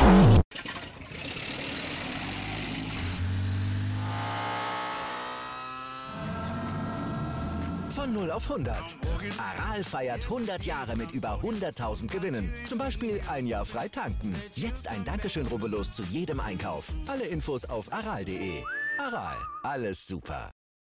Von 0 auf 100. Aral feiert 100 Jahre mit über 100.000 Gewinnen. Zum Beispiel ein Jahr frei tanken. Jetzt ein Dankeschön, rubbellos zu jedem Einkauf. Alle Infos auf aral.de. Aral, alles super.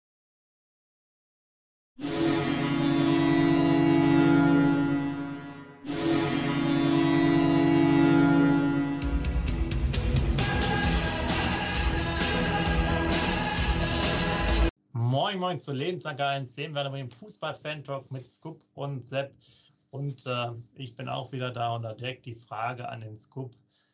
Moin Moin zu Lebensanker 1, sehen wir im Fußball-Fan-Talk mit Scoop und Sepp. Und ich bin auch wieder da und da direkt die Frage an den Scoop.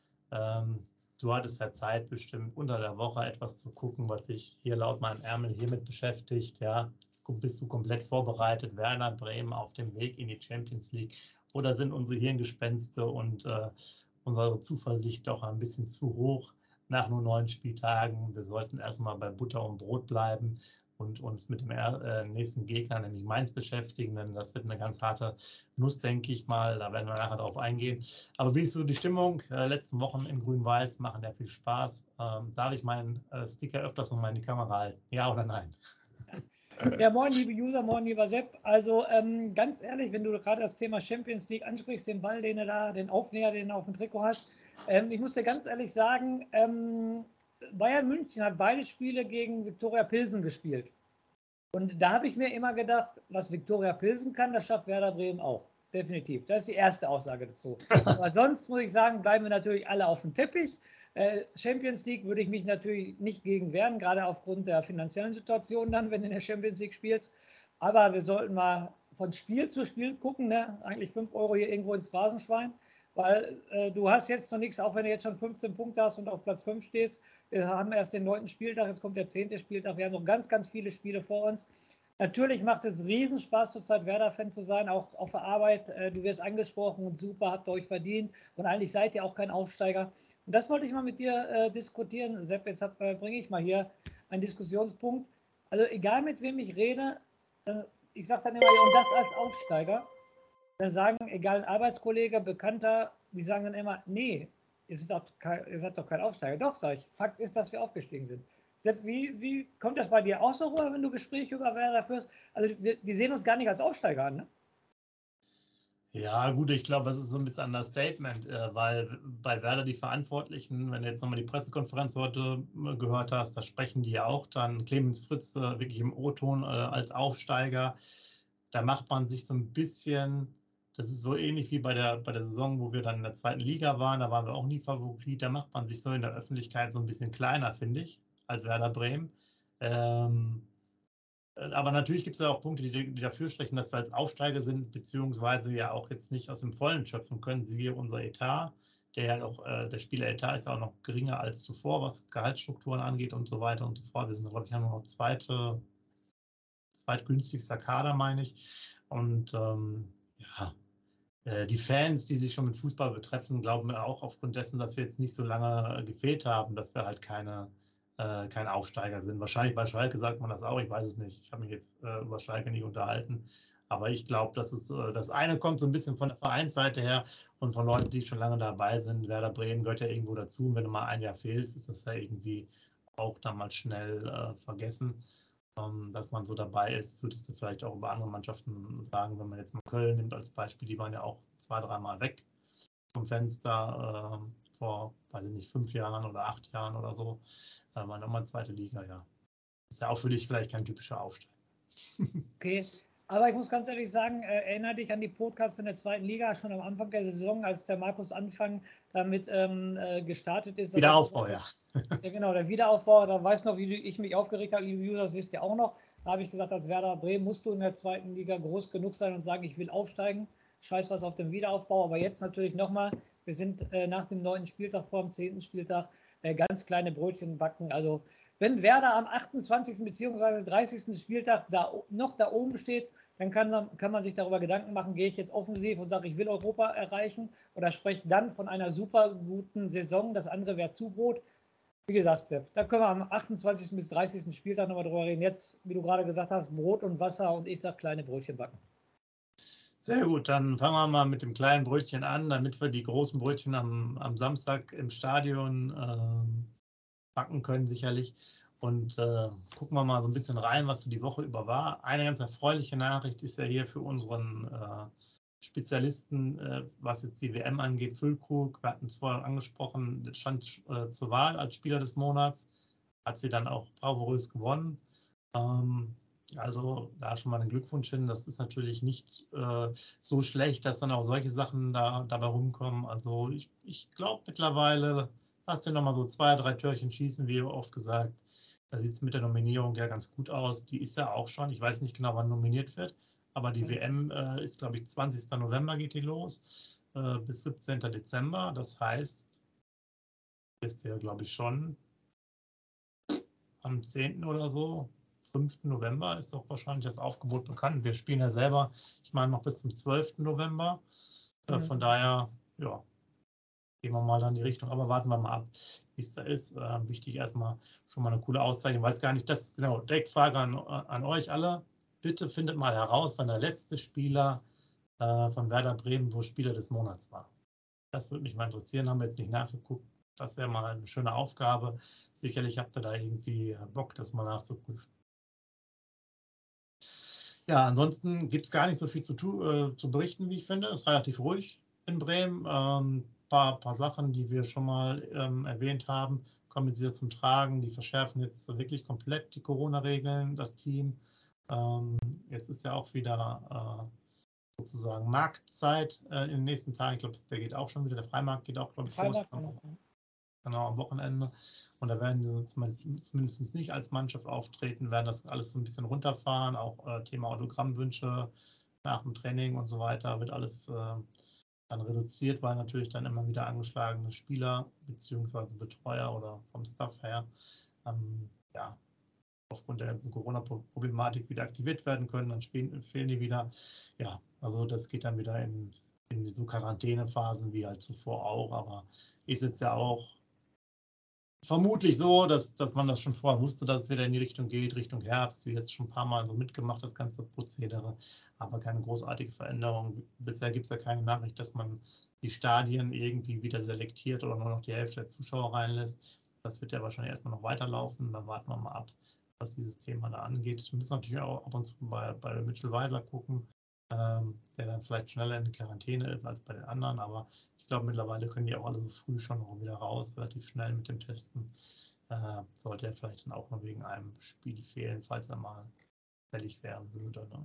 Du hattest ja Zeit, bestimmt unter der Woche etwas zu gucken, was sich hier laut meinem Ärmel hiermit beschäftigt. Ja, Scoop, bist du komplett vorbereitet? Werder Bremen auf dem Weg in die Champions League? Oder sind unsere Hirngespenste und unsere Zuversicht doch ein bisschen zu hoch nach nur 9 Spieltagen? Wir sollten erstmal bei Butter und Brot bleiben und uns mit dem nächsten Gegner, nämlich Mainz, beschäftigen, denn das wird eine ganz harte Nuss, denke ich mal. Da werden wir nachher drauf eingehen. Aber wie ist so die Stimmung? Letzten Wochen in Grün-Weiß machen ja viel Spaß. Darf ich meinen Sticker öfters nochmal in die Kamera halten? Ja oder nein? Ja, moin, liebe User, moin, lieber Sepp. Also ganz ehrlich, wenn du gerade das Thema Champions League ansprichst, den Ball, den du da, den Aufnäher, den du auf dem Trikot hast, ich muss dir ganz ehrlich sagen, Bayern München hat beide Spiele gegen Viktoria Pilsen gespielt. Und da habe ich mir immer gedacht, was Viktoria Pilsen kann, das schafft Werder Bremen auch. Definitiv. Das ist die erste Aussage dazu. Aber sonst muss ich sagen, bleiben wir natürlich alle auf dem Teppich. Champions League würde ich mich natürlich nicht gegen wehren, gerade aufgrund der finanziellen Situation dann, wenn du in der Champions League spielst. Aber wir sollten mal von Spiel zu Spiel gucken, ne? Eigentlich 5 Euro hier irgendwo ins Phrasenschwein. Weil du hast jetzt noch nichts, auch wenn du jetzt schon 15 Punkte hast und auf Platz 5 stehst. Wir haben erst den 9. Spieltag, jetzt kommt der 10. Spieltag. Wir haben noch ganz, ganz viele Spiele vor uns. Natürlich macht es Riesenspaß, zurzeit Werder-Fan zu sein, auch auf der Arbeit. Du wirst angesprochen und super, habt ihr euch verdient. Und eigentlich seid ihr auch kein Aufsteiger. Und das wollte ich mal mit dir diskutieren. Sepp, jetzt bringe ich mal hier einen Diskussionspunkt. Also egal mit wem ich rede, ich sage dann immer, ja, und das als Aufsteiger. Dann sagen, egal ein Arbeitskollege, Bekannter, die sagen dann immer, nee, ihr seid doch kein Aufsteiger. Doch, sage ich, Fakt ist, dass wir aufgestiegen sind. Sepp, wie kommt das bei dir auch so rüber, wenn du Gespräche über Werder führst? Also die sehen uns gar nicht als Aufsteiger an, ne? Ja, gut, ich glaube, das ist so ein bisschen ein Understatement, weil bei Werder die Verantwortlichen, wenn du jetzt nochmal die Pressekonferenz heute gehört hast, da sprechen die ja auch dann Clemens Fritz wirklich im O-Ton als Aufsteiger. Da macht man sich so ein bisschen, das ist so ähnlich wie bei der Saison, wo wir dann in der 2. Liga waren, da waren wir auch nie Favorit, da macht man sich so in der Öffentlichkeit so ein bisschen kleiner, finde ich, als Werder Bremen. Aber natürlich gibt es ja auch Punkte, die dafür sprechen, dass wir als Aufsteiger sind, beziehungsweise ja auch jetzt nicht aus dem Vollen schöpfen können. Siehe unser Etat, der ja auch, der Spieleretat ist ja auch noch geringer als zuvor, was Gehaltsstrukturen angeht und so weiter und so fort. Wir sind, glaube ich, haben noch zweitgünstigster Kader, meine ich. Und ja, die Fans, die sich schon mit Fußball betreffen, glauben mir auch aufgrund dessen, dass wir jetzt nicht so lange gefehlt haben, dass wir halt kein Aufsteiger sind. Wahrscheinlich bei Schalke sagt man das auch, ich weiß es nicht. Ich habe mich jetzt über Schalke nicht unterhalten. Aber ich glaube, das eine kommt so ein bisschen von der Vereinsseite her und von Leuten, die schon lange dabei sind. Werder Bremen gehört ja irgendwo dazu. Und wenn du mal ein Jahr fehlst, ist das ja irgendwie auch dann mal schnell vergessen, dass man so dabei ist. Würdest du vielleicht auch über andere Mannschaften sagen, wenn man jetzt mal Köln nimmt als Beispiel, die waren ja auch 2, 3 Mal weg vom Fenster vor, weiß ich nicht, 5 Jahren oder 8 Jahren oder so. War nochmal 2. Liga, ja. Ist ja auch für dich vielleicht kein typischer Aufsteiger. Okay, aber ich muss ganz ehrlich sagen, erinnere dich an die Podcasts in der 2. Liga, schon am Anfang der Saison, als der Markus Anfang damit gestartet ist. Wiederaufbau, ja. Ja, genau, der Wiederaufbau, da weiß noch, wie ich mich aufgeregt habe, liebe User, das wisst ihr auch noch. Da habe ich gesagt, als Werder Bremen musst du in der 2. Liga groß genug sein und sagen, ich will aufsteigen. Scheiß was auf den Wiederaufbau, aber jetzt natürlich nochmal, wir sind nach dem 9. Spieltag vor dem 10. Spieltag ganz kleine Brötchen backen. Also wenn Werder am 28. bzw. 30. Spieltag noch da oben steht, dann kann man sich darüber Gedanken machen, gehe ich jetzt offensiv und sage, ich will Europa erreichen oder spreche dann von einer super guten Saison, das andere wäre Zubrot. Wie gesagt, Sepp, da können wir am 28. bis 30. Spieltag nochmal drüber reden. Jetzt, wie du gerade gesagt hast, Brot und Wasser und ich sage kleine Brötchen backen. Sehr gut, dann fangen wir mal mit dem kleinen Brötchen an, damit wir die großen Brötchen am Samstag im Stadion backen können, sicherlich. Und gucken wir mal so ein bisschen rein, was so die Woche über war. Eine ganz erfreuliche Nachricht ist ja hier für unseren Spezialisten, was jetzt die WM angeht, Füllkrug. Wir hatten es vorhin angesprochen, stand zur Wahl als Spieler des Monats, hat sie dann auch bravourös gewonnen. Also da schon mal einen Glückwunsch hin. Das ist natürlich nicht so schlecht, dass dann auch solche Sachen dabei rumkommen. Also ich glaube mittlerweile, lass dir nochmal so 2, 3 Türchen schießen, wie oft gesagt. Da sieht es mit der Nominierung ja ganz gut aus. Die ist ja auch schon, ich weiß nicht genau, wann nominiert wird, aber die WM ist, glaube ich, 20. November geht die los, bis 17. Dezember. Das heißt, ist ja, glaube ich, schon am 10. oder so, 5. November ist auch wahrscheinlich das Aufgebot bekannt. Wir spielen ja selber, ich meine, noch bis zum 12. November. Von daher, ja, gehen wir mal dann in die Richtung. Aber warten wir mal ab, wie es da ist. Wichtig erstmal schon mal eine coole Auszeichnung. Ich weiß gar nicht, das genau, direkt Frage an euch alle. Bitte findet mal heraus, wann der letzte Spieler von Werder Bremen so Spieler des Monats war. Das würde mich mal interessieren, haben wir jetzt nicht nachgeguckt. Das wäre mal eine schöne Aufgabe. Sicherlich habt ihr da irgendwie Bock, das mal nachzuprüfen. Ja, ansonsten gibt es gar nicht so viel zu berichten, wie ich finde. Es ist relativ ruhig in Bremen. Paar Sachen, die wir schon mal erwähnt haben, kommen jetzt wieder zum Tragen. Die verschärfen jetzt wirklich komplett die Corona-Regeln, das Team. Jetzt ist ja auch wieder sozusagen Marktzeit in den nächsten Tagen. Ich glaube, der geht auch schon wieder. Der Freimarkt geht auch, glaube ich, los. Genau, am Wochenende. Und da werden sie zumindest nicht als Mannschaft auftreten, werden das alles so ein bisschen runterfahren. Auch Thema Autogrammwünsche nach dem Training und so weiter wird alles dann reduziert, weil natürlich dann immer wieder angeschlagene Spieler bzw. Betreuer oder vom Staff her ja, aufgrund der ganzen Corona-Problematik wieder aktiviert werden können, dann fehlen die wieder. Ja, also das geht dann wieder in so Quarantänephasen wie halt zuvor auch, aber ist jetzt ja auch vermutlich so, dass man das schon vorher wusste, dass es wieder in die Richtung geht, Richtung Herbst, wie jetzt schon ein paar Mal so mitgemacht, das ganze Prozedere, aber keine großartige Veränderung. Bisher gibt es ja keine Nachricht, dass man die Stadien irgendwie wieder selektiert oder nur noch die Hälfte der Zuschauer reinlässt. Das wird ja wahrscheinlich erstmal noch weiterlaufen, dann warten wir mal ab, was dieses Thema da angeht. Wir müssen natürlich auch ab und zu bei Mitchell Weiser gucken, der dann vielleicht schneller in Quarantäne ist als bei den anderen, aber ich glaube, mittlerweile können die auch alle so früh schon noch wieder raus, relativ schnell mit dem Testen. Sollte er vielleicht dann auch noch wegen einem Spiel fehlen, falls er mal fällig werden würde. Ne?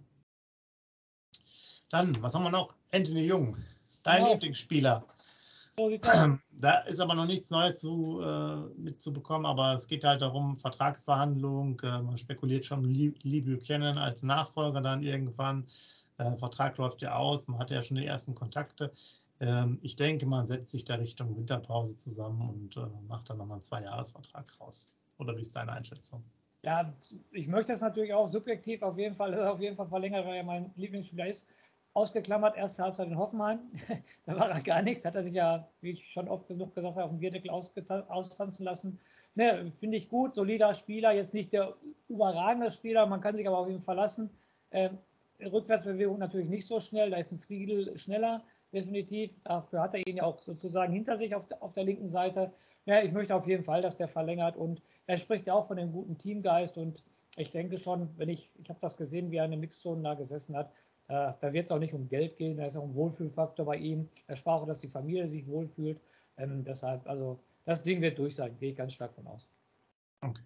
Dann, was haben wir noch? Anthony Jung, dein Lieblingsspieler. So sieht's aus. Da ist aber noch nichts Neues mitzubekommen, aber es geht halt darum, Vertragsverhandlung, man spekuliert schon Lee Buchanan als Nachfolger dann irgendwann. Vertrag läuft ja aus, man hatte ja schon die ersten Kontakte. Ich denke, man setzt sich da Richtung Winterpause zusammen und macht dann nochmal einen 2-Jahres-Vertrag raus. Oder wie ist deine Einschätzung? Ja, ich möchte das natürlich auch subjektiv auf jeden Fall verlängert, weil er mein Lieblingsspieler ist. Ausgeklammert, erste Halbzeit in Hoffenheim. Da war er gar nichts. Hat er sich ja, wie ich schon oft genug gesagt habe, auf dem Bierdeckel austanzen lassen. Ne, finde ich gut, solider Spieler, jetzt nicht der überragende Spieler, man kann sich aber auf ihn verlassen. Rückwärtsbewegung natürlich nicht so schnell, da ist ein Friedel schneller, definitiv. Dafür hat er ihn ja auch sozusagen hinter sich auf der linken Seite. Ja, ich möchte auf jeden Fall, dass der verlängert und er spricht ja auch von dem guten Teamgeist und ich denke schon, ich habe das gesehen, wie er in der Mixzone da gesessen hat, da wird es auch nicht um Geld gehen, da ist auch ein Wohlfühlfaktor bei ihm. Er sprach auch, dass die Familie sich wohlfühlt. Deshalb, also das Ding wird durch sein, gehe ich ganz stark von aus. Okay.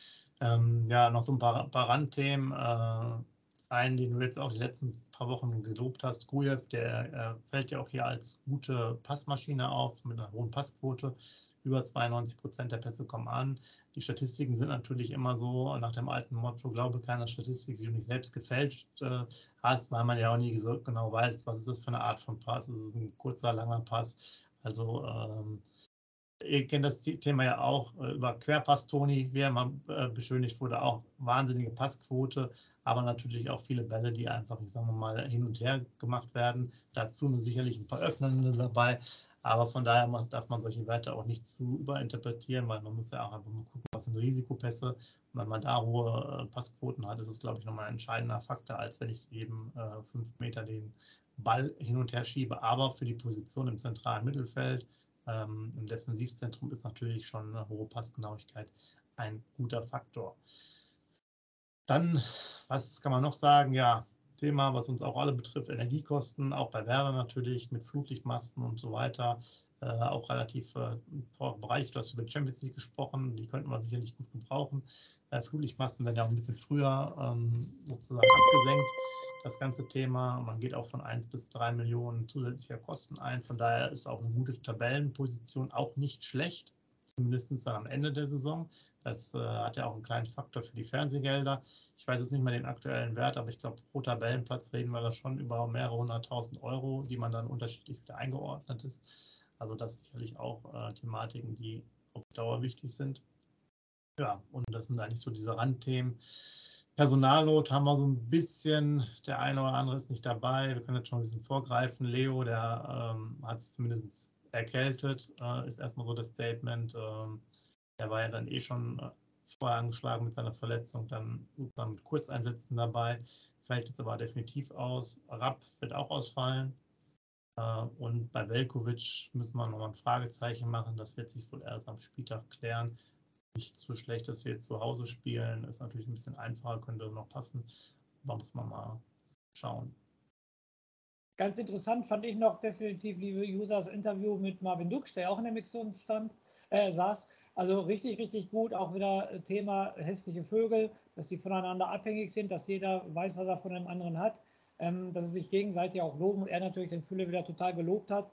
Ja, noch so ein paar Randthemen. Einen, den du jetzt auch die letzten paar Wochen gelobt hast, Grujew, der fällt ja auch hier als gute Passmaschine auf, mit einer hohen Passquote. Über 92% der Pässe kommen an. Die Statistiken sind natürlich immer so nach dem alten Motto, glaube keiner Statistik, die du nicht selbst gefälscht hast, weil man ja auch nie so genau weiß, was ist das für eine Art von Pass. Ist es ein kurzer, langer Pass? Also ihr kennt das Thema ja auch über Querpass-Toni, wie er mal beschönigt wurde, auch wahnsinnige Passquote, aber natürlich auch viele Bälle, die einfach, ich sage mal, hin und her gemacht werden. Dazu sicherlich ein paar Öffnende dabei, aber von daher darf man solche Werte auch nicht zu überinterpretieren, weil man muss ja auch einfach mal gucken, was sind Risikopässe. Und wenn man da hohe Passquoten hat, ist es, glaube ich, nochmal ein entscheidender Faktor, als wenn ich eben 5 Meter den Ball hin und her schiebe, aber für die Position im zentralen Mittelfeld, im Defensivzentrum ist natürlich schon eine hohe Passgenauigkeit ein guter Faktor. Dann, was kann man noch sagen? Ja, Thema, was uns auch alle betrifft, Energiekosten, auch bei Werder natürlich mit Flutlichtmasten und so weiter, auch relativ teurer Bereich. Du hast über Champions League gesprochen, die könnte man sicherlich gut gebrauchen. Flutlichtmasten werden ja auch ein bisschen früher sozusagen abgesenkt, das ganze Thema. Man geht auch von 1 bis 3 Millionen zusätzlicher Kosten ein. Von daher ist auch eine gute Tabellenposition auch nicht schlecht, zumindest dann am Ende der Saison. Das hat ja auch einen kleinen Faktor für die Fernsehgelder. Ich weiß jetzt nicht mehr den aktuellen Wert, aber ich glaube, pro Tabellenplatz reden wir da schon über mehrere 100.000 Euro, die man dann unterschiedlich wieder eingeordnet ist. Also das sicherlich auch Thematiken, die auf Dauer wichtig sind. Ja, und das sind eigentlich so diese Randthemen. Personalnot haben wir so ein bisschen, der eine oder andere ist nicht dabei. Wir können jetzt schon ein bisschen vorgreifen. Leo, der hat es zumindest erkältet, ist erstmal so das Statement. Der war ja dann schon vorher angeschlagen mit seiner Verletzung, dann sozusagen mit Kurzeinsätzen dabei. Fällt jetzt aber definitiv aus. Rapp wird auch ausfallen. Und bei Veljković müssen wir nochmal ein Fragezeichen machen. Das wird sich wohl erst am Spieltag klären. Nicht so schlecht, dass wir jetzt zu Hause spielen. Ist natürlich ein bisschen einfacher, könnte noch passen. Aber muss man mal schauen. Ganz interessant fand ich noch definitiv, liebe User, das Interview mit Marvin Duksch, der auch in der Mixzone saß. Also richtig, richtig gut. Auch wieder Thema hässliche Vögel, dass die voneinander abhängig sind, dass jeder weiß, was er von dem anderen hat. Dass sie sich gegenseitig auch loben und er natürlich den Fülle wieder total gelobt hat.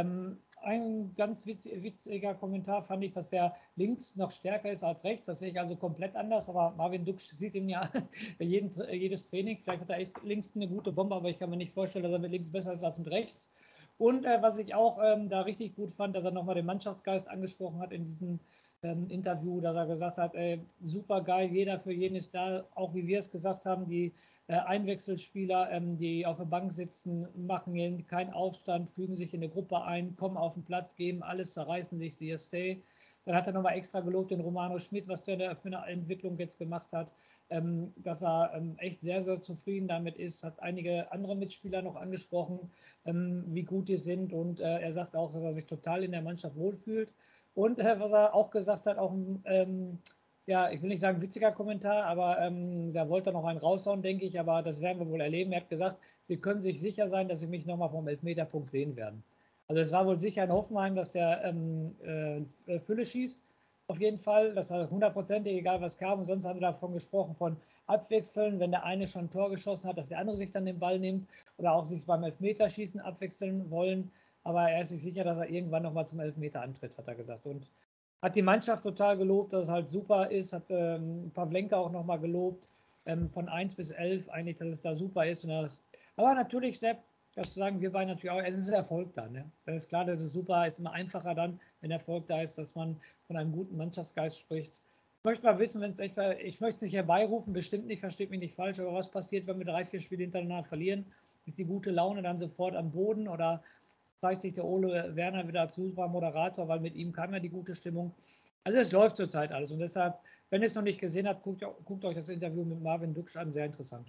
Ein ganz witziger Kommentar fand ich, dass der links noch stärker ist als rechts. Das sehe ich also komplett anders, aber Marvin Duksch sieht ihn ja jedes Training. Vielleicht hat er echt links eine gute Bombe, aber ich kann mir nicht vorstellen, dass er mit links besser ist als mit rechts. Und was ich auch da richtig gut fand, dass er nochmal den Mannschaftsgeist angesprochen hat in diesem Interview, dass er gesagt hat, super geil, jeder für jeden ist da, auch wie wir es gesagt haben, die Einwechselspieler, die auf der Bank sitzen, machen keinen Aufstand, fügen sich in eine Gruppe ein, kommen auf den Platz, geben alles, zerreißen sich, see you stay. Dann hat er nochmal extra gelobt den Romano Schmidt, was der für eine Entwicklung jetzt gemacht hat, dass er echt sehr, sehr zufrieden damit ist, hat einige andere Mitspieler noch angesprochen, wie gut die sind und er sagt auch, dass er sich total in der Mannschaft wohlfühlt. Und was er auch gesagt hat, auch ja, ich will nicht sagen witziger Kommentar, aber da wollte er noch einen raushauen, denke ich, aber das werden wir wohl erleben. Er hat gesagt, Sie können sich sicher sein, dass Sie mich nochmal vom Elfmeterpunkt sehen werden. Also es war wohl sicher in Hoffenheim, dass der Fülle schießt, auf jeden Fall. Das war 100%, egal was kam. Und sonst haben wir davon gesprochen, von Abwechseln, wenn der eine schon ein Tor geschossen hat, dass der andere sich dann den Ball nimmt oder auch sich beim Elfmeterschießen abwechseln wollen. Aber er ist sich sicher, dass er irgendwann nochmal zum Elfmeter antritt, hat er gesagt. Und hat die Mannschaft total gelobt, dass es halt super ist, hat Pavlenka auch nochmal gelobt, von 1 bis 11 eigentlich, dass es da super ist. Aber natürlich, Sepp, das sagen wir beide natürlich auch, es ist Erfolg dann. Ne? Das ist klar, das ist super, ist immer einfacher dann, wenn Erfolg da ist, dass man von einem guten Mannschaftsgeist spricht. Ich möchte mal wissen, wenn es echt war, ich möchte es nicht herbeirufen, bestimmt nicht, versteht mich nicht falsch, aber was passiert, wenn wir 3-4 Spiele hintereinander verlieren? Ist die gute Laune dann sofort am Boden oder zeigt sich der Ole Werner wieder als super Moderator, weil mit ihm kam ja die gute Stimmung. Also es läuft zurzeit alles und deshalb, wenn ihr es noch nicht gesehen habt, guckt euch das Interview mit Marvin Duksch an, sehr interessant.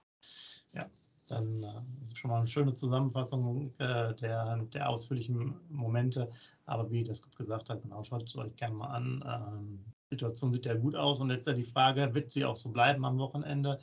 Ja, dann ist schon mal eine schöne Zusammenfassung der ausführlichen Momente, aber wie das gut gesagt hat, genau, schaut es euch gerne mal an. Die Situation sieht ja gut aus und jetzt ist ja die Frage, wird sie auch so bleiben am Wochenende?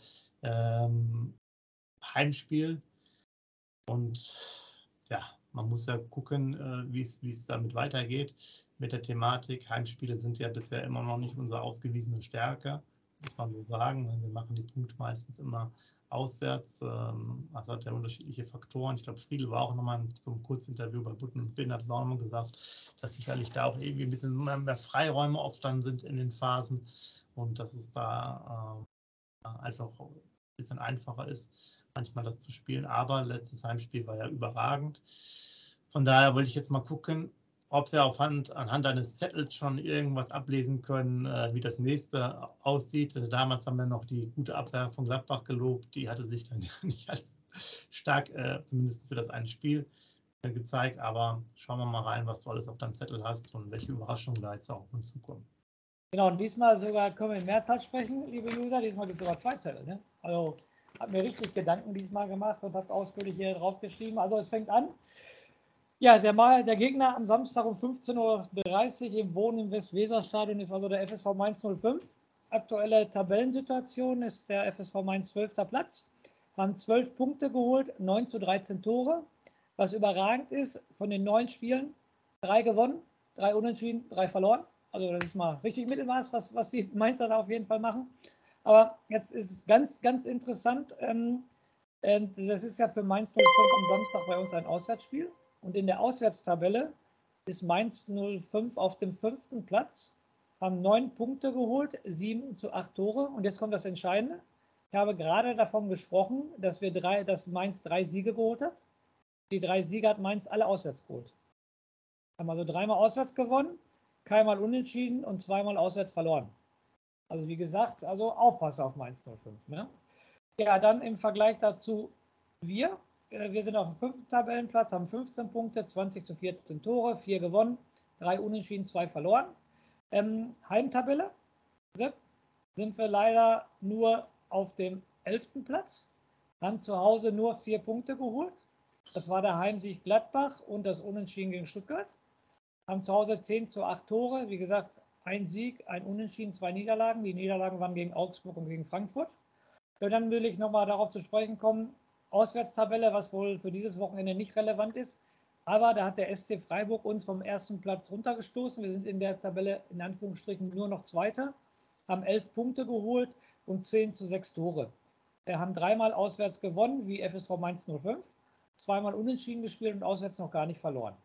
Heimspiel und ja, man muss ja gucken, wie es damit weitergeht mit der Thematik. Heimspiele sind ja bisher immer noch nicht unsere ausgewiesene Stärke, muss man so sagen. Wir machen die Punkte meistens immer auswärts. Das hat ja unterschiedliche Faktoren. Ich glaube, Friedel war auch nochmal in so einem Kurzinterview bei Butten und Bin, hat es auch nochmal gesagt, dass sicherlich da auch irgendwie ein bisschen mehr Freiräume oft dann sind in den Phasen und dass es da einfach ein bisschen einfacher ist, manchmal das zu spielen, aber letztes Heimspiel war ja überragend. Von daher wollte ich jetzt mal gucken, ob wir anhand eines Zettels schon irgendwas ablesen können, wie das nächste aussieht. Damals haben wir noch die gute Abwehr von Gladbach gelobt, die hatte sich dann nicht als stark, zumindest für das eine Spiel, gezeigt, aber schauen wir mal rein, was du alles auf deinem Zettel hast und welche Überraschungen da jetzt auch auf uns zukommen. Genau, und diesmal sogar können wir in Mehrzahl sprechen, liebe User. Diesmal gibt es sogar 2 Zettel. Ne? Also Habe mir richtig Gedanken diesmal gemacht und habe ausführlich hier drauf geschrieben. Also es fängt an. Ja, der Gegner am Samstag um 15:30 Uhr im Wohnen im Westweserstadion ist also der FSV Mainz 05. Aktuelle Tabellensituation ist der FSV Mainz 12. Platz. Haben 12 Punkte geholt, 9:13 Tore. Was überragend ist, von den 9 Spielen 3 gewonnen, 3 unentschieden, 3 verloren. Also das ist mal richtig Mittelmaß, was die Mainzer da auf jeden Fall machen. Aber jetzt ist es ganz, ganz interessant. Das ist ja für Mainz 05 am Samstag bei uns ein Auswärtsspiel. Und in der Auswärtstabelle ist Mainz 05 auf dem 5. Platz, haben 9 Punkte geholt, 7:8 Tore. Und jetzt kommt das Entscheidende. Ich habe gerade davon gesprochen, dass Mainz 3 Siege geholt hat. Die 3 Siege hat Mainz alle auswärts geholt. Haben also 3-mal auswärts gewonnen, keinmal unentschieden und 2-mal auswärts verloren. Also wie gesagt, also aufpassen auf Mainz 05. Ne? Ja, dann im Vergleich dazu wir. Wir sind auf dem 5. Tabellenplatz, haben 15 Punkte, 20:14 Tore, 4 gewonnen, 3 unentschieden, 2 verloren. Heimtabelle, Sepp, sind wir leider nur auf dem 11. Platz, haben zu Hause nur 4 Punkte geholt. Das war der Heimsieg Gladbach und das Unentschieden gegen Stuttgart. Haben zu Hause 10:8 Tore, wie gesagt, ein Sieg, ein Unentschieden, 2 Niederlagen. Die Niederlagen waren gegen Augsburg und gegen Frankfurt. Ja, dann will ich nochmal darauf zu sprechen kommen, Auswärtstabelle, was wohl für dieses Wochenende nicht relevant ist. Aber da hat der SC Freiburg uns vom 1. Platz runtergestoßen. Wir sind in der Tabelle in Anführungsstrichen nur noch Zweiter, haben 11 Punkte geholt und 10:6 Tore. Wir haben 3-mal auswärts gewonnen, wie FSV Mainz 05, 2-mal unentschieden gespielt und auswärts noch gar nicht verloren.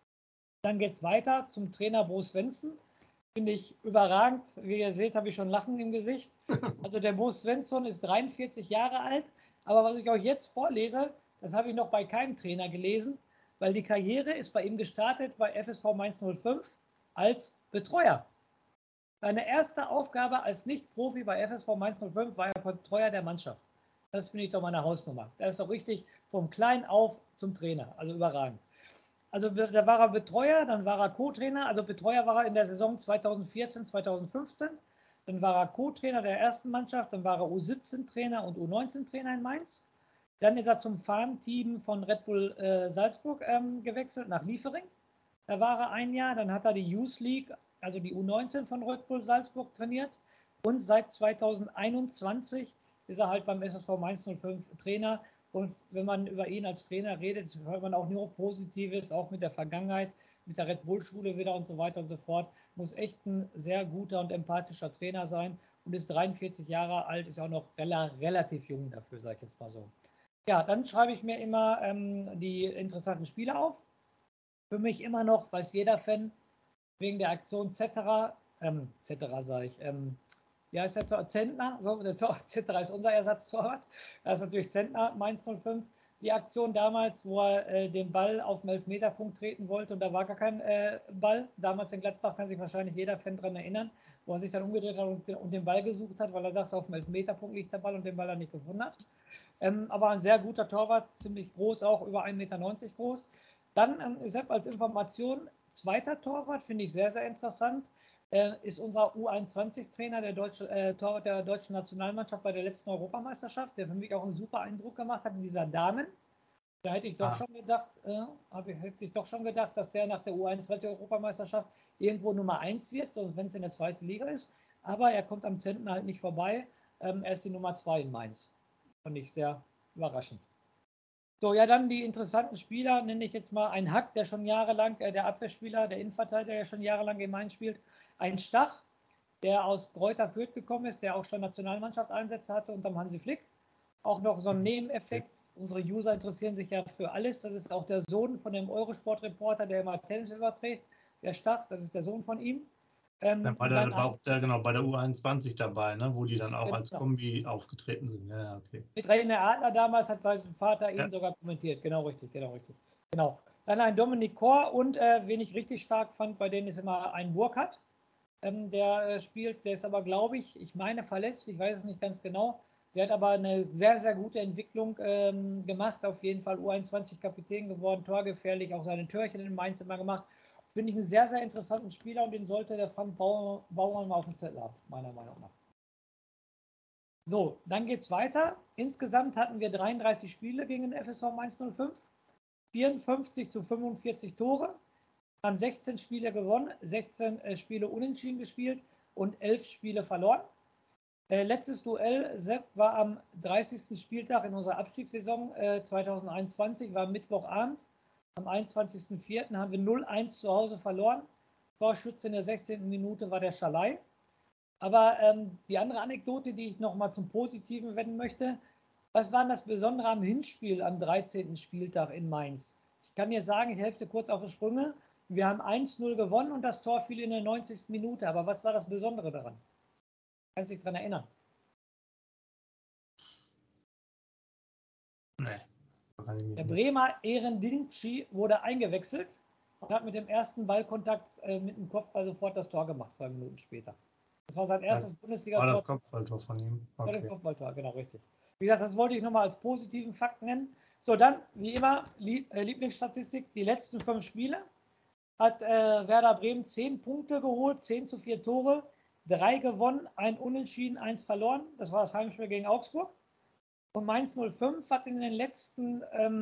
Dann geht es weiter zum Trainer Bo Svensson. Finde ich überragend. Wie ihr seht, habe ich schon Lachen im Gesicht. Also der Bo Svensson ist 43 Jahre alt. Aber was ich euch jetzt vorlese, das habe ich noch bei keinem Trainer gelesen, weil die Karriere ist bei ihm gestartet bei FSV Mainz 05 als Betreuer. Seine erste Aufgabe als Nicht-Profi bei FSV Mainz 05 war er Betreuer der Mannschaft. Das finde ich doch mal eine Hausnummer. Der ist doch richtig vom Kleinen auf zum Trainer. Also überragend. Also da war er Betreuer, dann war er Co-Trainer. Also Betreuer war er in der Saison 2014, 2015. Dann war er Co-Trainer der ersten Mannschaft. Dann war er U17-Trainer und U19-Trainer in Mainz. Dann ist er zum Farmteam von Red Bull Salzburg gewechselt nach Liefering. Da war er ein Jahr. Dann hat er die Youth League, also die U19 von Red Bull Salzburg trainiert. Und seit 2021 ist er halt beim SSV Mainz 05 Trainer. Und wenn man über ihn als Trainer redet, hört man auch nur Positives, auch mit der Vergangenheit, mit der Red Bull-Schule wieder und so weiter und so fort. Muss echt ein sehr guter und empathischer Trainer sein und ist 43 Jahre alt, ist auch noch relativ jung dafür, sage ich jetzt mal so. Ja, dann schreibe ich mir immer die interessanten Spiele auf. Für mich immer noch, weiß jeder Fan, wegen der Aktion Zetterer sage ich, wie heißt der Tor? Zentner, so, der Zentner ist unser Ersatztorwart. Das ist natürlich Zentner, Mainz 05. Die Aktion damals, wo er den Ball auf den Elfmeterpunkt treten wollte und da war gar kein Ball. Damals in Gladbach kann sich wahrscheinlich jeder Fan daran erinnern, wo er sich dann umgedreht hat und den Ball gesucht hat, weil er dachte, auf dem Elfmeterpunkt liegt der Ball und den Ball er nicht gefunden hat. Aber ein sehr guter Torwart, ziemlich groß, auch über 1,90 Meter groß. Dann Sepp als Information, zweiter Torwart, finde ich sehr, sehr interessant. Ist unser U21-Trainer, der Torwart der deutschen Nationalmannschaft bei der letzten Europameisterschaft, der für mich auch einen super Eindruck gemacht hat in dieser Damen. Da hätte ich doch schon gedacht, dass der nach der U21-Europameisterschaft irgendwo Nummer 1 wird, wenn es in der zweiten Liga ist. Aber er kommt am Zentner halt nicht vorbei. Er ist die Nummer 2 in Mainz. Fand ich sehr überraschend. So, ja, dann die interessanten Spieler, nenne ich jetzt mal einen Hack, der schon jahrelang, der Abwehrspieler, der Innenverteidiger, der schon jahrelang in Mainz spielt. Ein Stach, der aus Greuther Fürth gekommen ist, der auch schon Nationalmannschaft Einsätze hatte unterm Hansi Flick. Auch noch so ein Nebeneffekt. Unsere User interessieren sich ja für alles. Das ist auch der Sohn von dem Eurosport-Reporter, der immer Tennis überträgt. Der Stach, das ist der Sohn von ihm. Dann war der auch genau, bei der U21 dabei, ne, wo die dann auch als Kombi aufgetreten sind. Ja, okay. Mit René Adler damals hat sein Vater ihn sogar kommentiert. Genau richtig. Genau. Dann ein Dominik Kor und wen ich richtig stark fand, bei denen ist immer ein Burkhardt. Der spielt, der ist aber, glaube ich meine verletzt, ich weiß es nicht ganz genau. Der hat aber eine sehr, sehr gute Entwicklung gemacht. Auf jeden Fall U21-Kapitän geworden, torgefährlich, auch seine Törchen in Mainz immer gemacht. Finde ich einen sehr, sehr interessanten Spieler und den sollte der Frank Baumann mal auf dem Zettel haben, meiner Meinung nach. So, dann geht es weiter. Insgesamt hatten wir 33 Spiele gegen den FSV Mainz 05, 54-45 Tore, haben 16 Spiele gewonnen, 16 Spiele unentschieden gespielt und 11 Spiele verloren. Letztes Duell, Sepp, war am 30. Spieltag in unserer Abstiegssaison 2021, war Mittwochabend. Am 21.04. haben wir 0-1 zu Hause verloren. Torschütze in der 16. Minute war der Schalai. Aber die andere Anekdote, die ich nochmal zum Positiven wenden möchte, was war das Besondere am Hinspiel am 13. Spieltag in Mainz? Ich kann dir sagen, ich helfe dir kurz auf die Sprünge. Wir haben 1-0 gewonnen und das Tor fiel in der 90. Minute. Aber was war das Besondere daran? Kannst du dich daran erinnern? Nee. Der Bremer Erendinci wurde eingewechselt und hat mit dem ersten Ballkontakt mit dem Kopfball sofort das Tor gemacht, 2 Minuten später. Das war sein erstes Bundesliga-Tor. War das Kopfballtor von ihm? Okay. Vor dem Kopfballtor, genau, richtig. Wie gesagt, das wollte ich nochmal als positiven Fakt nennen. So, dann, wie immer, Lieblingsstatistik, die letzten 5 Spiele hat Werder Bremen 10 Punkte geholt, 10-4 Tore, 3 gewonnen, 1 unentschieden, 1 verloren. Das war das Heimspiel gegen Augsburg. Und Mainz 05 hat in den letzten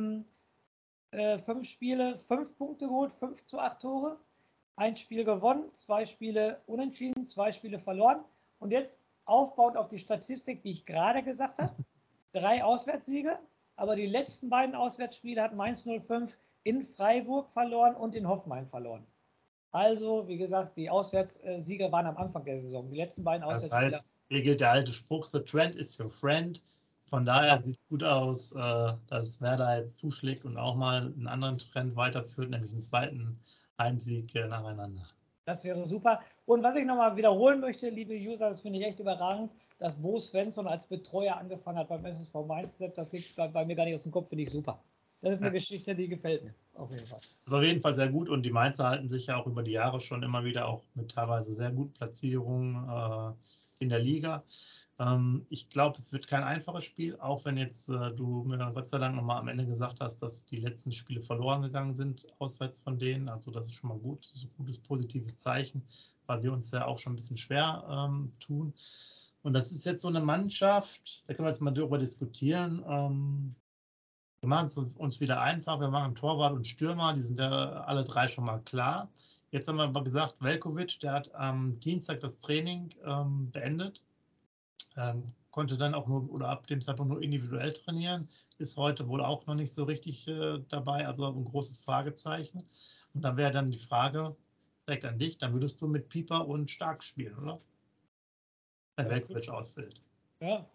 5 Spiele 5 Punkte geholt, 5-8 Tore, 1 Spiel gewonnen, 2 Spiele unentschieden, 2 Spiele verloren. Und jetzt aufbauend auf die Statistik, die ich gerade gesagt habe, 3 Auswärtssiege, aber die letzten beiden Auswärtsspiele hat Mainz 05 in Freiburg verloren und in Hoffenheim verloren. Also, wie gesagt, die Auswärtssiege waren am Anfang der Saison. Die letzten beiden Auswärtsspiele. Das heißt, hier gilt der alte Spruch, the trend is your friend. Von daher sieht es gut aus, dass Werder jetzt zuschlägt und auch mal einen anderen Trend weiterführt, nämlich einen zweiten Heimsieg nacheinander. Das wäre super. Und was ich nochmal wiederholen möchte, liebe User, das finde ich echt überragend, dass Bo Svensson als Betreuer angefangen hat beim SSV Mainz. Das liegt bei mir gar nicht aus dem Kopf, finde ich super. Das ist eine Geschichte, die gefällt mir, auf jeden Fall. Das ist auf jeden Fall sehr gut und die Mainzer halten sich ja auch über die Jahre schon immer wieder auch mit teilweise sehr guten Platzierungen in der Liga. Ich glaube, es wird kein einfaches Spiel, auch wenn jetzt du mir Gott sei Dank nochmal am Ende gesagt hast, dass die letzten Spiele verloren gegangen sind, auswärts von denen. Also das ist schon mal gut, das ist ein gutes, positives Zeichen, weil wir uns ja auch schon ein bisschen schwer tun. Und das ist jetzt so eine Mannschaft, da können wir jetzt mal darüber diskutieren. Wir machen es uns wieder einfach, wir machen Torwart und Stürmer, die sind ja alle 3 schon mal klar. Jetzt haben wir aber gesagt, Veljković, der hat am Dienstag das Training beendet, konnte dann auch nur oder ab dem Zeitpunkt nur individuell trainieren, ist heute wohl auch noch nicht so richtig dabei, also ein großes Fragezeichen. Und dann wäre dann die Frage direkt an dich, dann würdest du mit Pieper und Stark spielen, oder? Wenn Veljković ausfällt. Ja,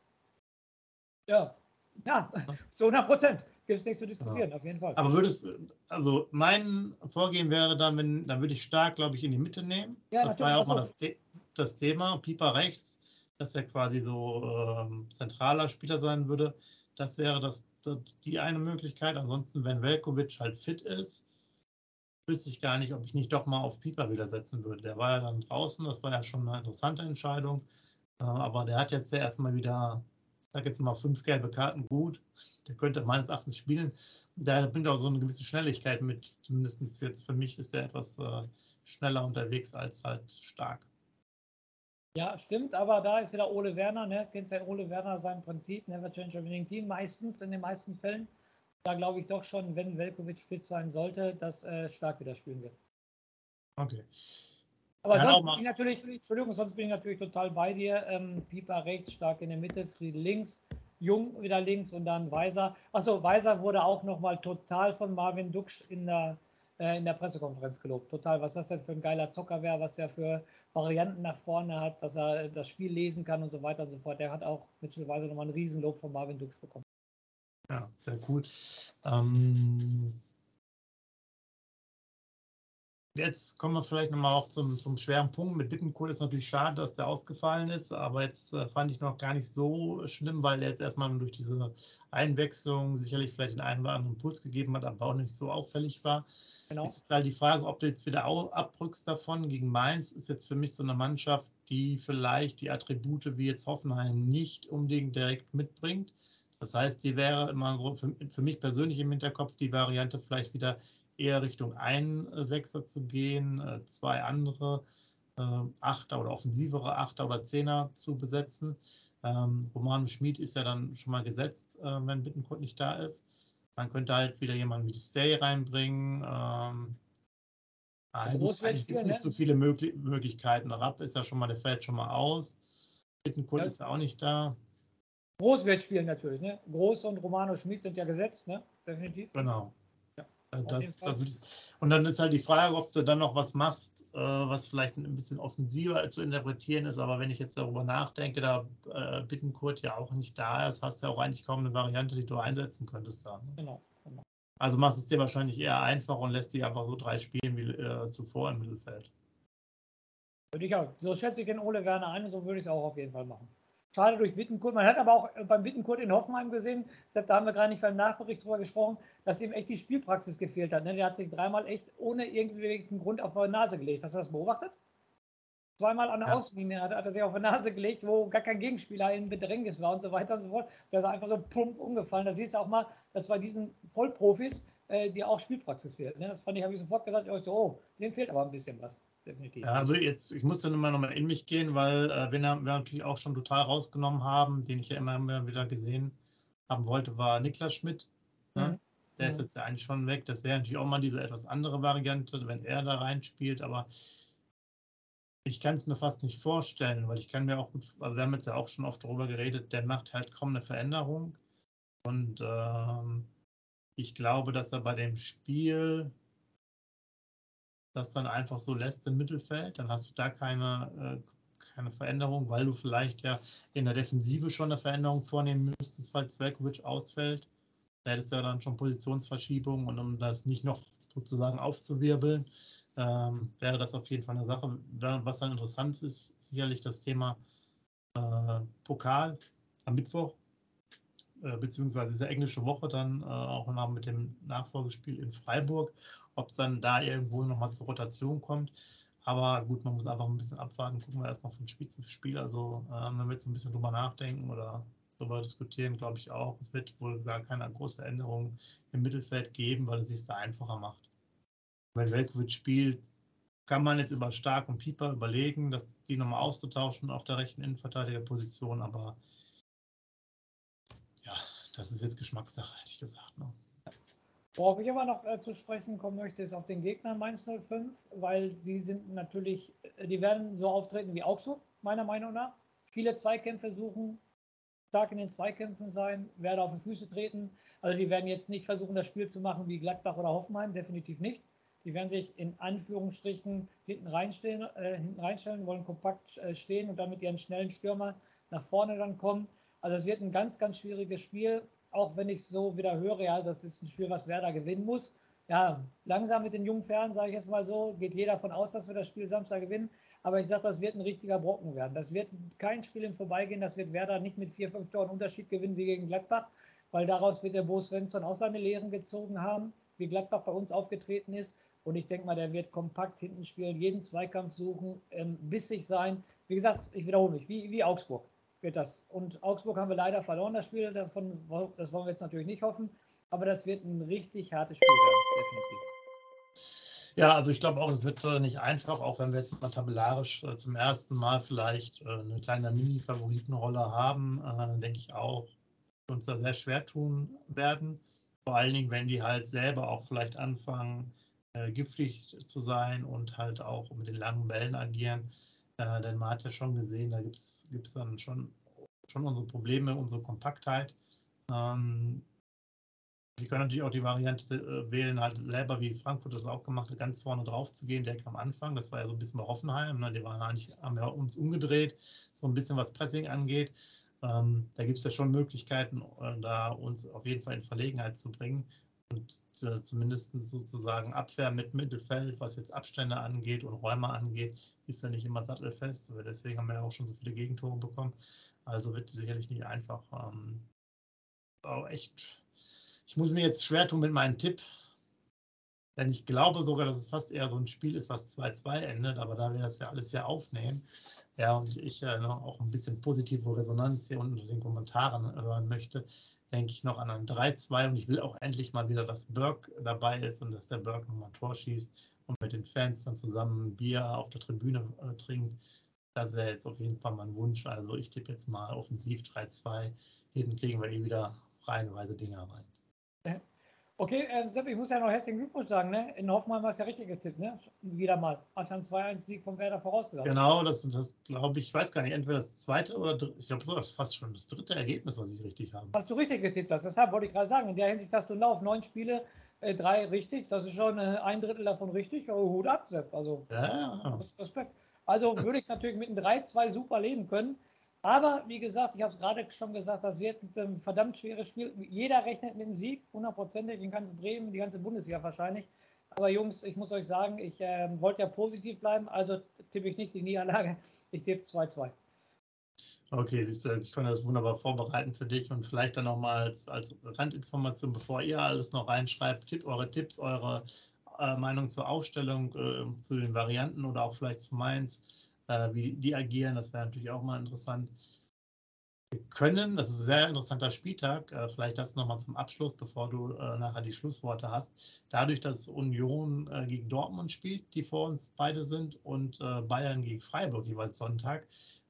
zu 100%. Gibt es nichts zu diskutieren, auf jeden Fall. Aber also mein Vorgehen wäre dann, dann würde ich Stark, glaube ich, in die Mitte nehmen. Ja, das war ja auch mal das Thema. Pieper rechts, dass er quasi so zentraler Spieler sein würde. Das wäre die eine Möglichkeit. Ansonsten, wenn Veljković halt fit ist, wüsste ich gar nicht, ob ich nicht doch mal auf Pieper wieder setzen würde. Der war ja dann draußen, das war ja schon eine interessante Entscheidung. Aber der hat jetzt ja erstmal wieder, ich sage jetzt mal 5 gelbe Karten, gut. Der könnte meines Erachtens spielen. Der bringt auch so eine gewisse Schnelligkeit mit. Zumindest jetzt für mich ist der etwas schneller unterwegs als halt Stark. Ja, stimmt, aber da ist wieder Ole Werner, ne? Kennst ja Ole Werner sein Prinzip, never change a winning team, meistens, in den meisten Fällen. Da glaube ich doch schon, wenn Veljković fit sein sollte, dass Stark wieder spielen wird. Okay. Aber sonst bin ich natürlich total bei dir. Pieper rechts, Stark in der Mitte, Friedl links, Jung wieder links und dann Weiser. Achso, Weiser wurde auch nochmal total von Marvin Duksch in der Pressekonferenz gelobt. Total, was das denn für ein geiler Zocker wäre, was er für Varianten nach vorne hat, dass er das Spiel lesen kann und so weiter und so fort. Der hat auch Mitchell Weiser nochmal ein Riesenlob von Marvin Duksch bekommen. Ja, sehr cool. Jetzt kommen wir vielleicht nochmal auch zum schweren Punkt. Mit Bittencourt ist natürlich schade, dass der ausgefallen ist, aber jetzt fand ich noch gar nicht so schlimm, weil er jetzt erstmal durch diese Einwechslung sicherlich vielleicht den einen oder anderen Impuls gegeben hat, aber auch nicht so auffällig war. Genau. Es ist halt die Frage, ob du jetzt wieder abrückst davon. Gegen Mainz ist jetzt für mich so eine Mannschaft, die vielleicht die Attribute wie jetzt Hoffenheim nicht unbedingt direkt mitbringt. Das heißt, die wäre immer so für mich persönlich im Hinterkopf die Variante vielleicht wieder eher Richtung ein Sechser zu gehen, 2 andere. Achter oder offensivere Achter oder Zehner zu besetzen. Romano Schmid ist ja dann schon mal gesetzt, wenn Bittencourt nicht da ist. Man könnte halt wieder jemanden wie die Stay reinbringen. Groß wird spielen, nicht so viele Möglichkeiten. Rapp ist ja schon mal, der fällt schon mal aus. Bittencourt ist ja auch nicht da. Groß wird spielen natürlich, ne? Groß und Romano Schmid sind ja gesetzt, ne? Definitiv. Genau. Ja, und dann ist halt die Frage, ob du dann noch was machst, was vielleicht ein bisschen offensiver zu interpretieren ist. Aber wenn ich jetzt darüber nachdenke, da Bittencourt ja auch nicht da ist, hast du ja auch eigentlich kaum eine Variante, die du einsetzen könntest da. Ne? Genau. Also machst es dir wahrscheinlich eher einfach und lässt dich einfach so 3 spielen wie zuvor im Mittelfeld. Würde ich auch. So schätze ich den Ole Werner ein und so würde ich es auch auf jeden Fall machen. Schade durch Bittencourt. Man hat aber auch beim Bittencourt in Hoffenheim gesehen, da haben wir gerade nicht beim Nachbericht drüber gesprochen, dass ihm echt die Spielpraxis gefehlt hat. Ne? Der hat sich dreimal echt ohne irgendwelchen Grund auf die Nase gelegt. Hast du das beobachtet? Zweimal an der Außenlinie hat er sich auf die Nase gelegt, wo gar kein Gegenspieler in Bedrängnis war und so weiter und so fort. Da ist er einfach so plump umgefallen. Da siehst du auch mal, dass bei diesen Vollprofis die auch Spielpraxis fehlt. Ne? Das habe ich sofort gesagt, oh, dem fehlt aber ein bisschen was. Definitiv. Ja, also jetzt, ich muss dann immer noch mal in mich gehen, weil wen wir natürlich auch schon total rausgenommen haben, den ich ja immer wieder gesehen haben wollte, war Niklas Schmidt. Ne? Der ist jetzt ja eigentlich schon weg. Das wäre natürlich auch mal diese etwas andere Variante, wenn er da reinspielt, aber ich kann es mir fast nicht vorstellen, weil ich kann mir auch gut, also wir haben jetzt ja auch schon oft darüber geredet, der macht halt kaum eine Veränderung und ich glaube, dass er bei dem Spiel das dann einfach so lässt im Mittelfeld, dann hast du da keine Veränderung, weil du vielleicht ja in der Defensive schon eine Veränderung vornehmen müsstest, falls Veljković ausfällt. Da hättest du ja dann schon Positionsverschiebung und um das nicht noch sozusagen aufzuwirbeln, wäre das auf jeden Fall eine Sache. Was dann interessant ist, sicherlich das Thema Pokal am Mittwoch, beziehungsweise diese englische Woche dann auch noch mit dem Nachfolgespiel in Freiburg, ob es dann da irgendwo nochmal zur Rotation kommt. Aber gut, man muss einfach ein bisschen abwarten, gucken wir erstmal von Spiel zu Spiel. Also wenn wir jetzt ein bisschen drüber nachdenken oder darüber diskutieren, glaube ich auch, es wird wohl gar keine große Änderung im Mittelfeld geben, weil es sich da einfacher macht. Wenn Veljković spielt, kann man jetzt über Stark und Pieper überlegen, dass die nochmal auszutauschen auf der rechten Innenverteidigerposition, aber ja, das ist jetzt Geschmackssache, hätte ich gesagt. Ne? Worauf ich aber noch zu sprechen kommen möchte, ist auf den Gegner Mainz 05, weil die sind natürlich, die werden so auftreten wie Augsburg, meiner Meinung nach. Viele Zweikämpfe suchen, stark in den Zweikämpfen sein, werden auf die Füße treten. Also die werden jetzt nicht versuchen, das Spiel zu machen wie Gladbach oder Hoffenheim, definitiv nicht. Die werden sich in Anführungsstrichen hinten reinstellen, wollen kompakt stehen und dann mit ihren schnellen Stürmern nach vorne dann kommen. Also es wird ein ganz, ganz schwieriges Spiel, auch wenn ich es so wieder höre, ja, das ist ein Spiel, was Werder gewinnen muss. Ja, langsam mit den jungen Pferden, sage ich jetzt mal so, geht jeder davon aus, dass wir das Spiel Samstag gewinnen. Aber ich sage, das wird ein richtiger Brocken werden. Das wird kein Spiel im Vorbeigehen, das wird Werder nicht mit 4-5 Toren Unterschied gewinnen wie gegen Gladbach, weil daraus wird der Bo Svensson auch seine Lehren gezogen haben, wie Gladbach bei uns aufgetreten ist. Und ich denke mal, der wird kompakt hinten spielen, jeden Zweikampf suchen, bissig sein. Wie gesagt, ich wiederhole mich, wie Augsburg wird das. Und Augsburg haben wir leider verloren, das Spiel. Das wollen wir jetzt natürlich nicht hoffen. Aber das wird ein richtig hartes Spiel werden, definitiv. Ja, also ich glaube auch, es wird nicht einfach, auch wenn wir jetzt mal tabellarisch zum ersten Mal vielleicht eine kleine Mini-Favoritenrolle haben, denke ich auch, uns da sehr schwer tun werden. Vor allen Dingen, wenn die halt selber auch vielleicht anfangen, giftig zu sein und halt auch mit den langen Bällen agieren. Denn man hat ja schon gesehen, da gibt es dann schon unsere Probleme, unsere Kompaktheit. Sie können natürlich auch die Variante wählen, halt selber, wie Frankfurt das auch gemacht hat, ganz vorne drauf zu gehen, direkt am Anfang. Das war ja so ein bisschen bei Hoffenheim. Ne? Die haben ja uns umgedreht, so ein bisschen was Pressing angeht. Da gibt es ja schon Möglichkeiten, da uns auf jeden Fall in Verlegenheit zu bringen. Und zumindest sozusagen Abwehr mit Mittelfeld, was jetzt Abstände angeht und Räume angeht, ist ja nicht immer sattelfest. Deswegen haben wir ja auch schon so viele Gegentore bekommen. Also wird es sicherlich nicht einfach. Aber echt, ich muss mir jetzt schwer tun mit meinem Tipp. Denn ich glaube sogar, dass es fast eher so ein Spiel ist, was 2-2 endet. Aber da wir das ja alles sehr aufnehmen, ja, und ich auch ein bisschen positive Resonanz hier unter den Kommentaren hören möchte, denke ich noch an ein 3-2 und ich will auch endlich mal wieder, dass Burke dabei ist und dass der Burke nochmal ein Tor schießt, und mit den Fans dann zusammen ein Bier auf der Tribüne trinkt. Das wäre jetzt auf jeden Fall mein Wunsch. Also ich tippe jetzt mal offensiv 3-2. Hinten kriegen wir wieder reihenweise Dinger rein. Okay, Sepp, ich muss ja noch herzlichen Glückwunsch sagen, ne? In Hoffenheim war es ja richtig getippt, ne? Wieder mal. Hast ja einen 2-1-Sieg von Werder vorausgesagt. Genau, das glaube ich, weiß gar nicht, entweder das zweite oder dritte, ich glaube so, das ist fast schon das dritte Ergebnis, was ich richtig habe. Was du richtig getippt hast, deshalb wollte ich gerade sagen, in der Hinsicht, dass du im Lauf 9 Spiele, 3 richtig, das ist schon ein Drittel davon richtig, aber Hut ab, Sepp, also Respekt. Also würde ich natürlich mit einem 3-2 super leben können. Aber wie gesagt, ich habe es gerade schon gesagt, das wird ein verdammt schweres Spiel. Jeder rechnet mit einem Sieg, 100%ig, in ganz Bremen, die ganze Bundesliga wahrscheinlich. Aber Jungs, ich muss euch sagen, ich wollte ja positiv bleiben, also tippe ich nicht die Niederlage. Ich tippe 2-2. Okay, siehst du, ich konnte das wunderbar vorbereiten für dich und vielleicht dann nochmal als Randinformation, bevor ihr alles noch reinschreibt, eure Tipps, eure Meinung zur Aufstellung, zu den Varianten oder auch vielleicht zu Mainz. Wie die agieren, das wäre natürlich auch mal interessant. Wir können, das ist ein sehr interessanter Spieltag, vielleicht das nochmal zum Abschluss, bevor du nachher die Schlussworte hast. Dadurch, dass Union gegen Dortmund spielt, die vor uns beide sind, und Bayern gegen Freiburg jeweils Sonntag,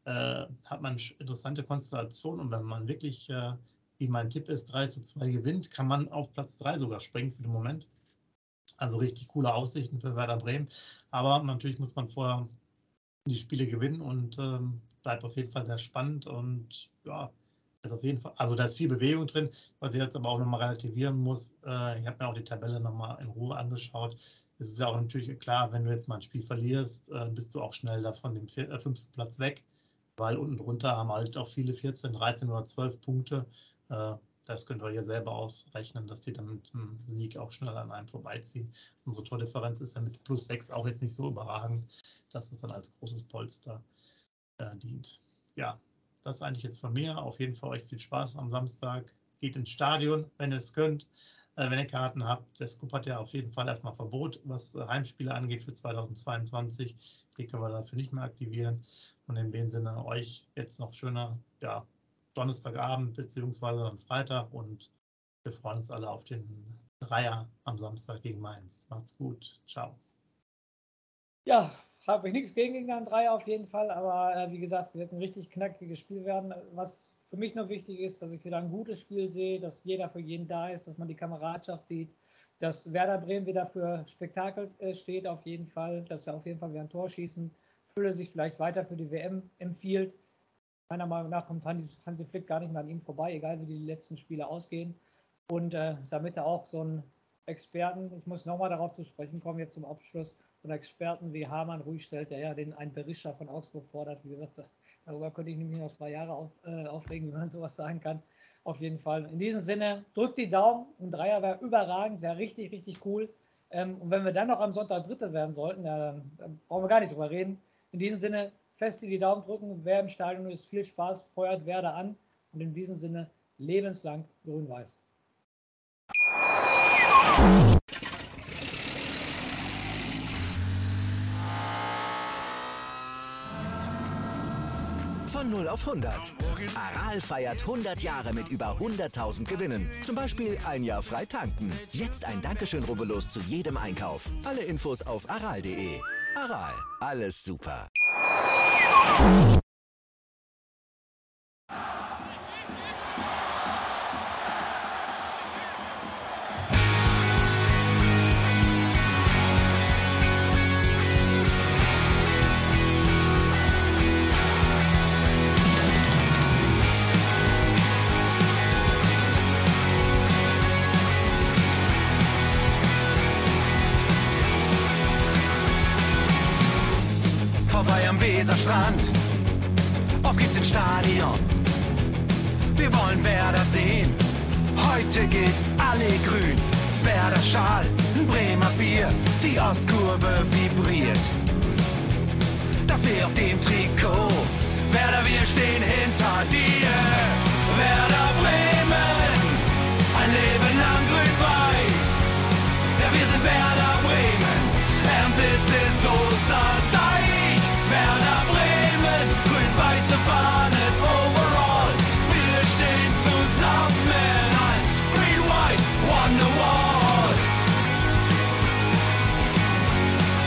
hat man interessante Konstellationen. Und wenn man wirklich, wie mein Tipp ist, 3-2 gewinnt, kann man auf Platz 3 sogar springen für den Moment. Also richtig coole Aussichten für Werder Bremen. Aber natürlich muss man vorher die Spiele gewinnen und bleibt auf jeden Fall sehr spannend und ja, ist auf jeden Fall, also da ist viel Bewegung drin, was ich jetzt aber auch nochmal relativieren muss. Ich habe mir auch die Tabelle nochmal in Ruhe angeschaut. Es ist ja auch natürlich klar, wenn du jetzt mal ein Spiel verlierst, bist du auch schnell da von dem 5. Platz weg, weil unten drunter haben halt auch viele 14, 13 oder 12 Punkte. Das könnt ihr ja selber ausrechnen, dass die dann mit einem Sieg auch schnell an einem vorbeiziehen. Unsere Tordifferenz ist ja mit +6 auch jetzt nicht so überragend, dass es dann als großes Polster dient. Ja, das ist eigentlich jetzt von mir. Auf jeden Fall euch viel Spaß am Samstag. Geht ins Stadion, wenn ihr es könnt, wenn ihr Karten habt. Der Scoop hat ja auf jeden Fall erstmal Verbot, was Heimspiele angeht für 2022. Die können wir dafür nicht mehr aktivieren. Und in dem Sinne euch jetzt noch schöner, ja, Donnerstagabend bzw. am Freitag und wir freuen uns alle auf den Dreier am Samstag gegen Mainz. Macht's gut. Ciao. Ja, habe ich nichts gegen einen Dreier auf jeden Fall, aber wie gesagt, es wird ein richtig knackiges Spiel werden. Was für mich noch wichtig ist, dass ich wieder ein gutes Spiel sehe, dass jeder für jeden da ist, dass man die Kameradschaft sieht, dass Werder Bremen wieder für Spektakel steht auf jeden Fall, dass wir auf jeden Fall wieder ein Tor schießen, Fülle sich vielleicht weiter für die WM empfiehlt. Meiner Meinung nach kommt Hansi Flick gar nicht mehr an ihm vorbei, egal wie die letzten Spiele ausgehen. Und damit er auch so einen Experten, ich muss nochmal darauf zu sprechen kommen, jetzt zum Abschluss, so einen Experten wie Hamann ruhig stellt, der ja einen Berischer von Augsburg fordert. Wie gesagt, darüber könnte ich nämlich noch 2 Jahre aufregen, wie man sowas sagen kann. Auf jeden Fall. In diesem Sinne, drückt die Daumen. Ein Dreier wäre überragend, wäre richtig, richtig cool. Und wenn wir dann noch am Sonntag Dritte werden sollten, ja, dann brauchen wir gar nicht drüber reden. In diesem Sinne, fest die Daumen drücken. Wer im Stadion ist, viel Spaß, feuert Werder an. Und in diesem Sinne, lebenslang grün-weiß. Von 0 auf 100. Aral feiert 100 Jahre mit über 100.000 Gewinnen. Zum Beispiel ein Jahr frei tanken. Jetzt ein Dankeschön, rubbellos zu jedem Einkauf. Alle Infos auf aral.de. Aral, alles super. Vorbei am Weserstrand, auf geht's ins Stadion. Wir wollen Werder sehen, heute gilt alle grün. Werder Schal, ein Bremer Bier, die Ostkurve vibriert. Das weh auf dem Trikot, Werder, wir stehen hinter dir. Werder Bremen, ein Leben lang grün-weiß. Ja, wir sind Werder Bremen, and this is Osterdeich. Werder Bremen, grün-weiße Fahnen overall. Wir stehen zusammen als Green White Wonderwall.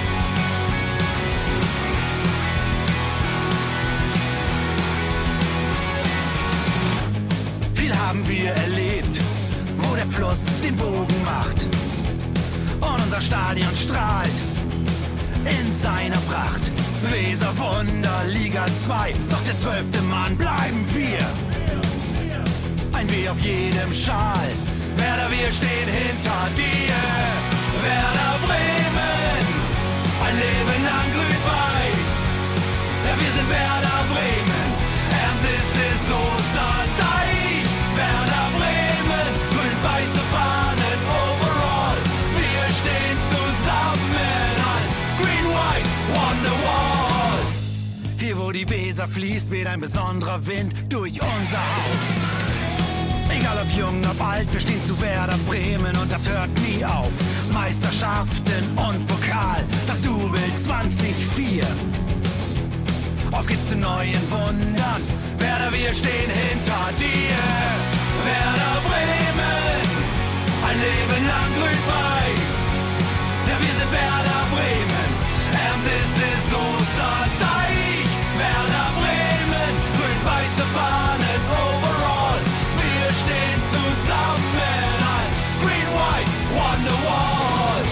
Stadion strahlt in seiner Pracht. Weser Wunder, Liga 2, doch der 12. Mann bleiben wir. Ein W auf jedem Schal, Werder, wir stehen hinter dir. Werder Bremen, ein Leben lang grün-weiß. Ja, wir sind Werder Bremen, and this is Osterdeich. Werder Bremen, grün-weiße Fahnen overall. Wir stehen zusammen als Green White Wonderwalls. Hier wo die Weser fließt, weht ein besonderer Wind durch unser Haus. Egal ob jung, ob alt, wir stehen zu Werder Bremen und das hört nie auf. Meisterschaften und Pokal, das Double 2004. Auf geht's zu neuen Wundern, Werder, wir stehen hinter dir. Werder Bremen, ein Leben lang grün-weiß. Ja, wir sind Werder Bremen, and this is Osterdeich. Werder Bremen, grün-weiße Fahnen overall. Wir stehen zusammen als Green White Wonderwall.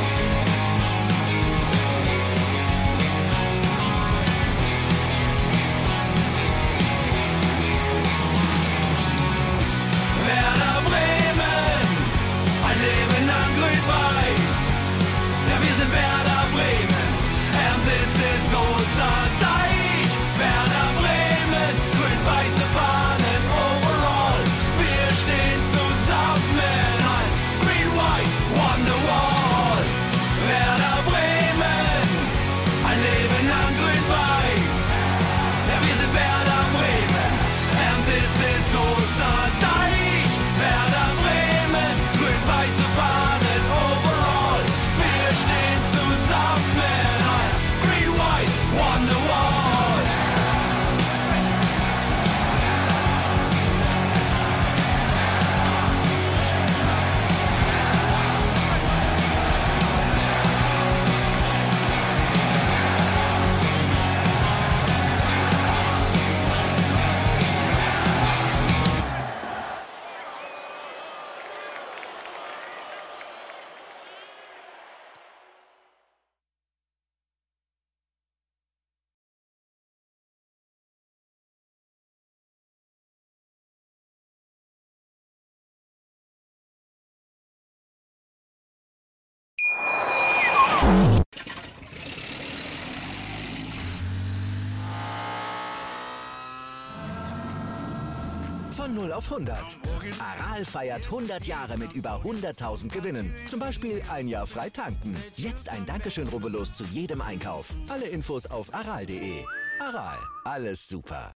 Werder Bremen, ein Leben lang grün-weiß. Ja, wir sind Werder Bremen, and this is Osterdeich. Werder Bremen, grün-weiße Fahnen overall. Wir stehen zusammen als Green White Wonderwall. Werder Bremen, ein Leben lang grün-weiß. Ja, wir sind Werder Bremen, and this is Osterdeich. Werder Bremen, grün-weiße Fahnen overall. Wir stehen zusammen als Green White Wonderwall. Von 0 auf 100. Aral feiert 100 Jahre mit über 100.000 Gewinnen. Zum Beispiel ein Jahr frei tanken. Jetzt ein Dankeschön, rubbellos zu jedem Einkauf. Alle Infos auf aral.de. Aral, alles super.